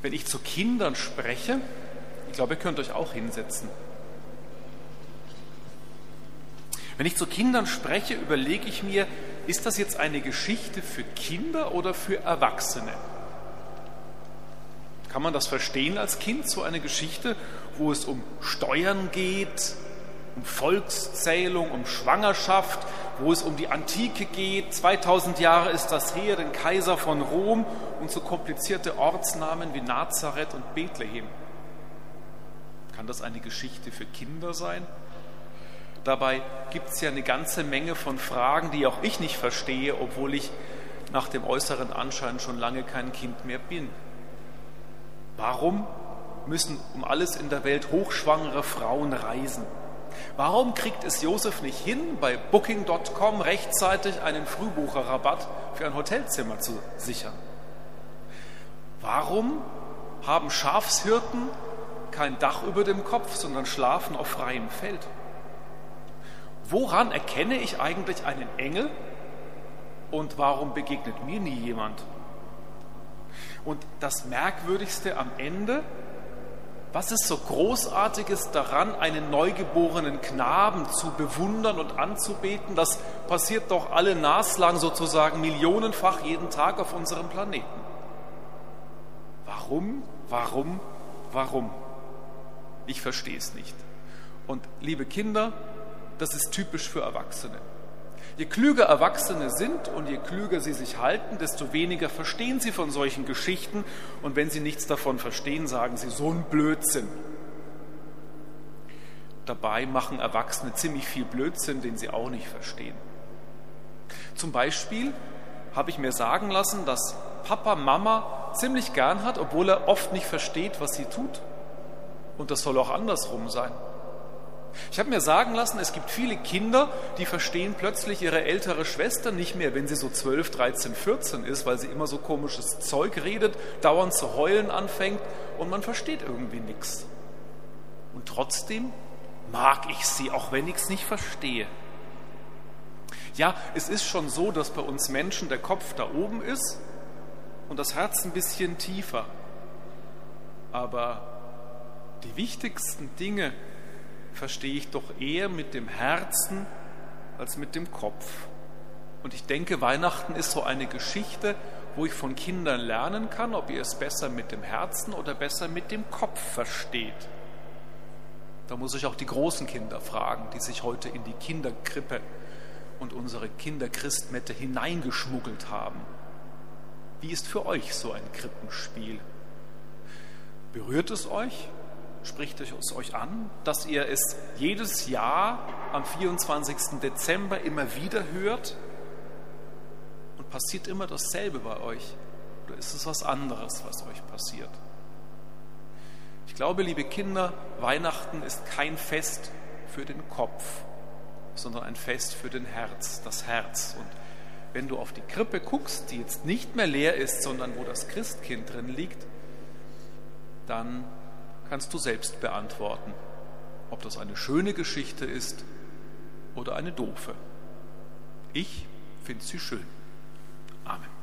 Wenn ich zu Kindern spreche, ich glaube, ihr könnt euch auch hinsetzen. Wenn ich zu Kindern spreche, überlege ich mir, ist das jetzt eine Geschichte für Kinder oder für Erwachsene? Kann man das verstehen als Kind, so eine Geschichte, wo es um Steuern geht, um Volkszählung, um Schwangerschaft, wo es um die Antike geht, 2000 Jahre ist das her, den Kaiser von Rom und so komplizierte Ortsnamen wie Nazareth und Bethlehem. Kann das eine Geschichte für Kinder sein? Dabei gibt es ja eine ganze Menge von Fragen, die auch ich nicht verstehe, obwohl ich nach dem äußeren Anschein schon lange kein Kind mehr bin. Warum müssen um alles in der Welt hochschwangere Frauen reisen? Warum kriegt es Josef nicht hin, bei Booking.com rechtzeitig einen Frühbucherrabatt für ein Hotelzimmer zu sichern? Warum haben Schafshirten kein Dach über dem Kopf, sondern schlafen auf freiem Feld? Woran erkenne ich eigentlich einen Engel und warum begegnet mir nie jemand? Und das Merkwürdigste am Ende: Was ist so Großartiges daran, einen neugeborenen Knaben zu bewundern und anzubeten? Das passiert doch alle naslang sozusagen millionenfach jeden Tag auf unserem Planeten. Warum? Ich verstehe es nicht. Und liebe Kinder, das ist typisch für Erwachsene. Je klüger Erwachsene sind und je klüger sie sich halten, desto weniger verstehen sie von solchen Geschichten. Und wenn sie nichts davon verstehen, sagen sie, so ein Blödsinn. Dabei machen Erwachsene ziemlich viel Blödsinn, den sie auch nicht verstehen. Zum Beispiel habe ich mir sagen lassen, dass Papa Mama ziemlich gern hat, obwohl er oft nicht versteht, was sie tut. Und das soll auch andersrum sein. Ich habe mir sagen lassen, es gibt viele Kinder, die verstehen plötzlich ihre ältere Schwester nicht mehr, wenn sie so 12, 13, 14 ist, weil sie immer so komisches Zeug redet, dauernd zu heulen anfängt und man versteht irgendwie nichts. Und trotzdem mag ich sie, auch wenn ich es nicht verstehe. Ja, es ist schon so, dass bei uns Menschen der Kopf da oben ist und das Herz ein bisschen tiefer. Aber die wichtigsten Dinge verstehe ich doch eher mit dem Herzen als mit dem Kopf. Und ich denke, Weihnachten ist so eine Geschichte, wo ich von Kindern lernen kann, ob ihr es besser mit dem Herzen oder besser mit dem Kopf versteht. Da muss ich auch die großen Kinder fragen, die sich heute in die Kinderkrippe und unsere Kinderchristmette hineingeschmuggelt haben. Wie ist für euch so ein Krippenspiel? Berührt es euch? Spricht es euch an, dass ihr es jedes Jahr am 24. Dezember immer wieder hört? Und passiert immer dasselbe bei euch? Oder ist es was anderes, was euch passiert? Ich glaube, liebe Kinder, Weihnachten ist kein Fest für den Kopf, sondern ein Fest für das Herz. Und wenn du auf die Krippe guckst, die jetzt nicht mehr leer ist, sondern wo das Christkind drin liegt, dann kannst du selbst beantworten, ob das eine schöne Geschichte ist oder eine doofe. Ich finde sie schön. Amen.